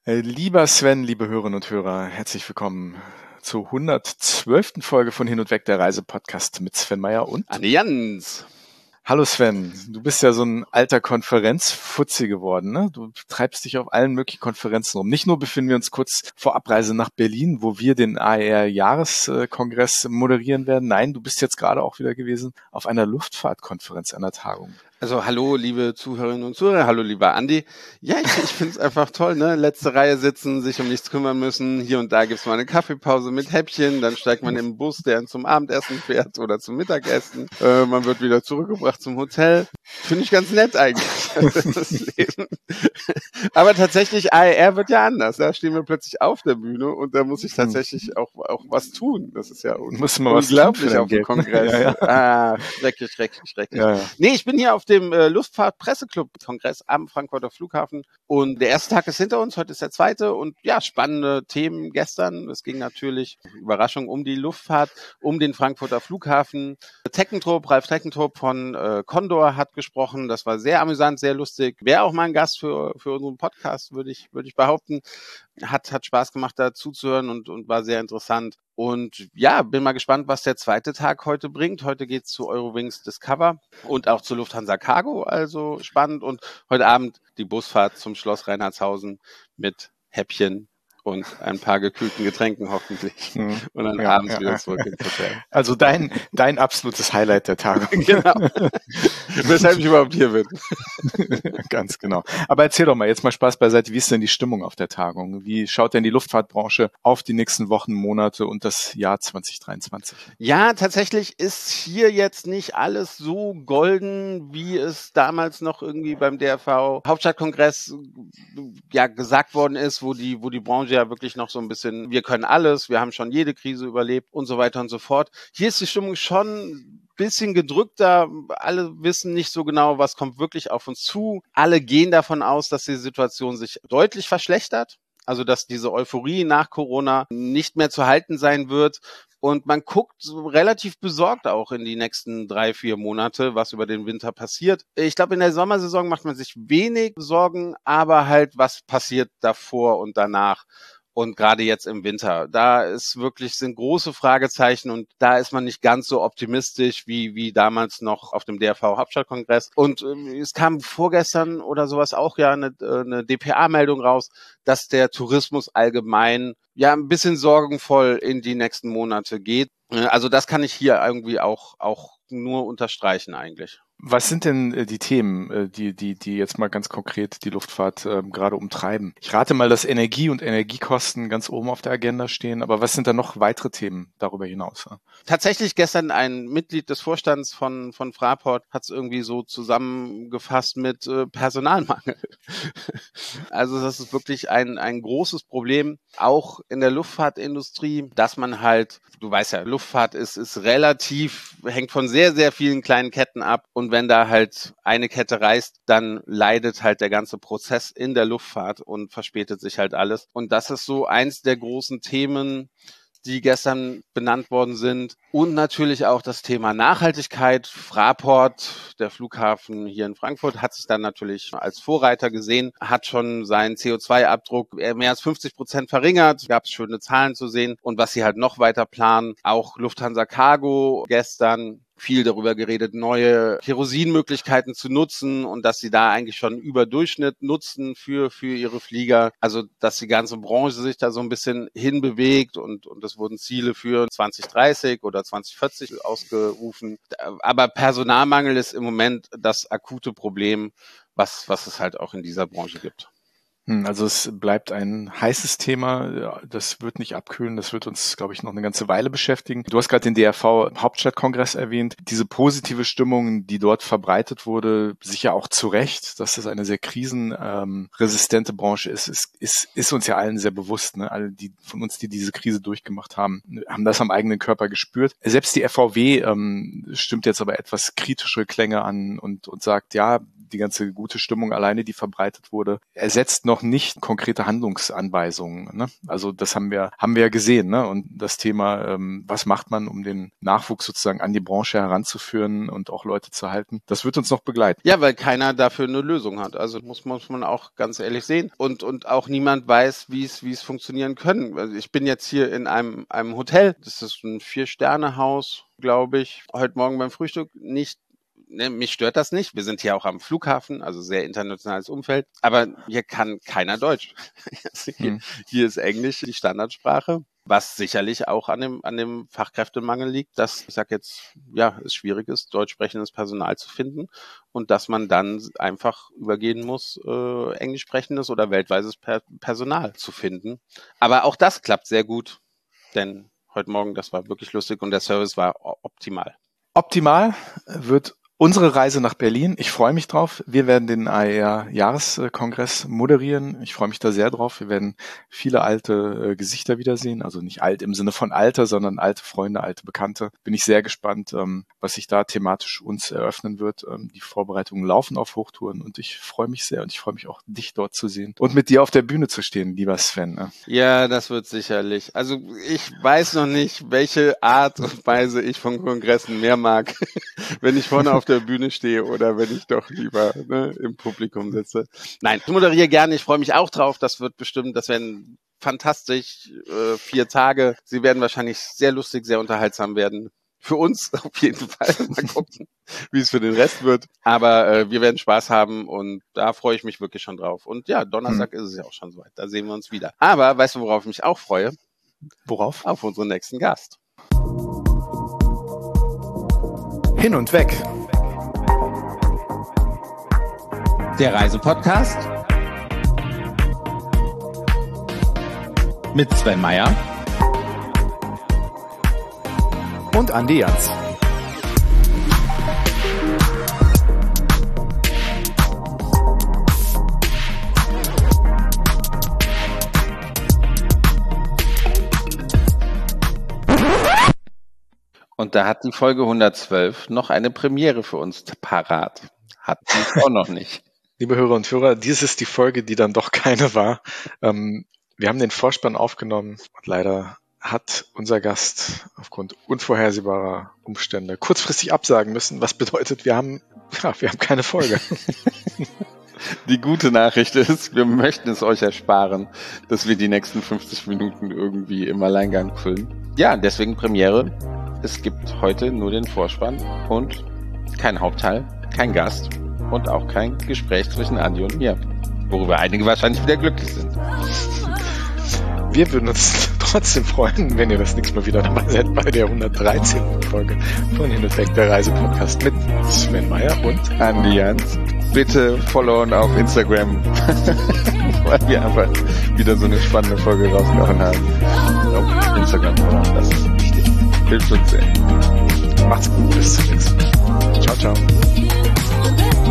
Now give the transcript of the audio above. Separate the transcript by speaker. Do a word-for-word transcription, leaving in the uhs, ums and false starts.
Speaker 1: Äh, Lieber Sven, liebe Hörerinnen und Hörer, herzlich willkommen zur hundertzwölften Folge von Hin und Weg, der Reisepodcast mit Sven Meyer und
Speaker 2: Anne Jans.
Speaker 1: Hallo Sven, du bist ja so ein alter Konferenzfutzi geworden, ne? Du treibst dich auf allen möglichen Konferenzen rum. Nicht nur befinden wir uns kurz vor Abreise nach Berlin, wo wir den A E R-Jahreskongress moderieren werden. Nein, du bist jetzt gerade auch wieder gewesen auf einer Luftfahrtkonferenz, einer Tagung.
Speaker 2: Also hallo, liebe Zuhörerinnen und Zuhörer, hallo, lieber Andi. Ja, ich, ich finde es einfach toll, ne? Letzte Reihe sitzen, sich um nichts kümmern müssen. Hier und da gibt's mal eine Kaffeepause mit Häppchen, dann steigt man im Bus, der zum Abendessen fährt oder zum Mittagessen. Äh, man wird wieder zurückgebracht zum Hotel. Finde ich ganz nett eigentlich, das Leben. Aber tatsächlich, A E R wird ja anders. Da stehen wir plötzlich auf der Bühne und da muss ich tatsächlich auch auch was tun. Das ist ja un- unglaublich auf dem Kongress.
Speaker 1: Ja, ja.
Speaker 2: Ah, schrecklich, schrecklich, schrecklich.
Speaker 1: Ja, ja.
Speaker 2: Nee, ich bin hier auf dem äh, Luftfahrt-Presseclub-Kongress am Frankfurter Flughafen und der erste Tag ist hinter uns, heute ist der zweite und ja, spannende Themen gestern. Es ging natürlich, Überraschung, um die Luftfahrt, um den Frankfurter Flughafen. Teckentrup, Ralf Teckentrup von äh, Condor hat gesprochen, das war sehr amüsant, sehr lustig. Wäre auch mal ein Gast für für unseren Podcast, würde ich würde ich behaupten. Hat hat Spaß gemacht, da zuzuhören und und war sehr interessant. Und ja, bin mal gespannt, was der zweite Tag heute bringt. Heute geht's zu Eurowings Discover und auch zu Lufthansa Cargo, also spannend. Und heute Abend die Busfahrt zum Schloss Reinhardshausen mit Häppchen und ein paar gekühlten Getränken hoffentlich.
Speaker 1: Hm.
Speaker 2: Und dann
Speaker 1: Ja,
Speaker 2: abends
Speaker 1: ja,
Speaker 2: wieder
Speaker 1: ja.
Speaker 2: zurück ins Hotel.
Speaker 1: Also dein, dein absolutes Highlight der Tagung.
Speaker 2: Genau. Weshalb ich überhaupt hier bin.
Speaker 1: Ganz genau. Aber erzähl doch mal, jetzt mal Spaß beiseite, wie ist denn die Stimmung auf der Tagung? Wie schaut denn die Luftfahrtbranche auf die nächsten Wochen, Monate und das Jahr zwanzig dreiundzwanzig?
Speaker 2: Ja, tatsächlich ist hier jetzt nicht alles so golden, wie es damals noch irgendwie beim D R V Hauptstadtkongress ja gesagt worden ist, wo die, wo die Branche ja wirklich noch so ein bisschen, wir können alles, wir haben schon jede Krise überlebt und so weiter und so fort. Hier ist die Stimmung schon bisschen gedrückter. Alle wissen nicht so genau, was kommt wirklich auf uns zu. Alle gehen davon aus, dass die Situation sich deutlich verschlechtert. Also, dass diese Euphorie nach Corona nicht mehr zu halten sein wird. Und man guckt so relativ besorgt auch in die nächsten drei, vier Monate, was über den Winter passiert. Ich glaube, in der Sommersaison macht man sich wenig Sorgen, aber halt, was passiert davor und danach. Und gerade jetzt im Winter, da ist wirklich, sind große Fragezeichen und da ist man nicht ganz so optimistisch wie, wie damals noch auf dem D R V Hauptstadtkongress. Und äh, es kam vorgestern oder sowas auch ja eine, eine D P A-Meldung raus, dass der Tourismus allgemein ja ein bisschen sorgenvoll in die nächsten Monate geht. Also das kann ich hier irgendwie auch, auch nur unterstreichen eigentlich.
Speaker 1: Was sind denn äh, die Themen, äh, die, die, die jetzt mal ganz konkret die Luftfahrt ähm, gerade umtreiben? Ich rate mal, dass Energie und Energiekosten ganz oben auf der Agenda stehen, aber was sind da noch weitere Themen darüber hinaus? Ja?
Speaker 2: Tatsächlich gestern ein Mitglied des Vorstands von, von Fraport hat es irgendwie so zusammengefasst mit äh, Personalmangel. Also das ist wirklich ein, ein großes Problem, auch in der Luftfahrtindustrie, dass man halt, du weißt ja, Luftfahrt ist, ist relativ, hängt von sehr, sehr vielen kleinen Ketten ab und wenn da halt eine Kette reißt, dann leidet halt der ganze Prozess in der Luftfahrt und verspätet sich halt alles. Und das ist so eins der großen Themen, die gestern benannt worden sind. Und natürlich auch das Thema Nachhaltigkeit. Fraport, der Flughafen hier in Frankfurt, hat sich dann natürlich als Vorreiter gesehen, hat schon seinen C O zwei Abdruck mehr als fünfzig Prozent verringert. Gab es schöne Zahlen zu sehen. Und was sie halt noch weiter planen, auch Lufthansa Cargo gestern viel darüber geredet, neue Kerosinmöglichkeiten zu nutzen und dass sie da eigentlich schon über Durchschnitt nutzen für für ihre Flieger. Also, dass die ganze Branche sich da so ein bisschen hinbewegt und und es wurden Ziele für zwanzig dreißig oder zwanzig vierzig ausgerufen. Aber Personalmangel ist im Moment das akute Problem, was was es halt auch in dieser Branche gibt.
Speaker 1: Also es bleibt ein heißes Thema, das wird nicht abkühlen, das wird uns, glaube ich, noch eine ganze Weile beschäftigen. Du hast gerade den D R V Hauptstadtkongress erwähnt. Diese positive Stimmung, die dort verbreitet wurde, sicher auch zu Recht, dass das eine sehr krisenresistente Branche ist, ist, ist, ist uns ja allen sehr bewusst. Ne? Alle die von uns, die diese Krise durchgemacht haben, haben das am eigenen Körper gespürt. Selbst die F V W ähm, stimmt jetzt aber etwas kritischere Klänge an und, und sagt, ja, die ganze gute Stimmung alleine, die verbreitet wurde, ersetzt noch nicht konkrete Handlungsanweisungen. Ne? Also das haben wir haben wir ja gesehen. Ne? Und das Thema, ähm, was macht man, um den Nachwuchs sozusagen an die Branche heranzuführen und auch Leute zu halten, das wird uns noch begleiten.
Speaker 2: Ja, weil keiner dafür eine Lösung hat. Also muss, muss man auch ganz ehrlich sehen. Und und auch niemand weiß, wie es wie es funktionieren können. Also ich bin jetzt hier in einem einem Hotel. Das ist ein Vier-Sterne-Haus, glaube ich. Heute Morgen beim Frühstück nicht. Ne, mich stört das nicht. Wir sind hier auch am Flughafen, also sehr internationales Umfeld. Aber hier kann keiner Deutsch. hier, hm. hier ist Englisch die Standardsprache, was sicherlich auch an dem an dem Fachkräftemangel liegt, dass, ich sag jetzt, ja, es schwierig ist, deutsch sprechendes Personal zu finden und dass man dann einfach übergehen muss, äh, englisch sprechendes oder weltweites per- Personal zu finden. Aber auch das klappt sehr gut, denn heute Morgen, das war wirklich lustig und der Service war optimal.
Speaker 1: Optimal wird unsere Reise nach Berlin. Ich freue mich drauf. Wir werden den A E R-Jahreskongress moderieren. Ich freue mich da sehr drauf. Wir werden viele alte äh, Gesichter wiedersehen. Also nicht alt im Sinne von Alter, sondern alte Freunde, alte Bekannte. Bin ich sehr gespannt, ähm, was sich da thematisch uns eröffnen wird. Ähm, die Vorbereitungen laufen auf Hochtouren und ich freue mich sehr und ich freue mich auch, dich dort zu sehen und mit dir auf der Bühne zu stehen, lieber Sven. Ne?
Speaker 2: Ja, das wird sicherlich. Also ich weiß noch nicht, welche Art und Weise ich von Kongressen mehr mag, wenn ich vorne auf der Bühne stehe oder wenn ich doch lieber ne, im Publikum sitze. Nein, ich moderiere gerne, ich freue mich auch drauf. Das wird bestimmt, das werden fantastisch äh, vier Tage. Sie werden wahrscheinlich sehr lustig, sehr unterhaltsam werden. Für uns auf jeden Fall. Mal gucken, wie es für den Rest wird. Aber äh, wir werden Spaß haben und da freue ich mich wirklich schon drauf. Und ja, Donnerstag hm. ist es ja auch schon soweit. Da sehen wir uns wieder. Aber weißt du, worauf ich mich auch freue?
Speaker 1: Worauf?
Speaker 2: Auf unseren nächsten Gast.
Speaker 1: Hin und weg.
Speaker 3: Der Reisepodcast mit Sven Meyer
Speaker 1: und Andi Jans.
Speaker 2: Und da hat die Folge hundertzwölf noch eine Premiere für uns parat. Hat sie auch noch nicht.
Speaker 1: Liebe Hörer und Hörer, dies ist die Folge, die dann doch keine war. Ähm, wir haben den Vorspann aufgenommen und leider hat unser Gast aufgrund unvorhersehbarer Umstände kurzfristig absagen müssen. Was bedeutet, wir haben, ja, wir haben keine Folge.
Speaker 2: Die gute Nachricht ist, wir möchten es euch ersparen, dass wir die nächsten fünfzig Minuten irgendwie im Alleingang füllen. Ja, deswegen Premiere. Es gibt heute nur den Vorspann und kein Hauptteil, kein Gast und auch kein Gespräch zwischen Andi und mir, worüber einige wahrscheinlich wieder glücklich sind.
Speaker 1: Wir würden uns trotzdem freuen, wenn ihr das nächste Mal wieder dabei seid bei der hundertdreizehnten Folge von Hin und Weg, der Reisepodcast mit Sven Meyer und
Speaker 2: Andi Jans. Bitte followen auf Instagram, weil wir einfach wieder so eine spannende Folge rausgehauen haben. Auf Instagram, das ist wichtig. Hilft uns sehr.
Speaker 1: Macht's gut, bis zum nächsten Mal. Ciao, ciao.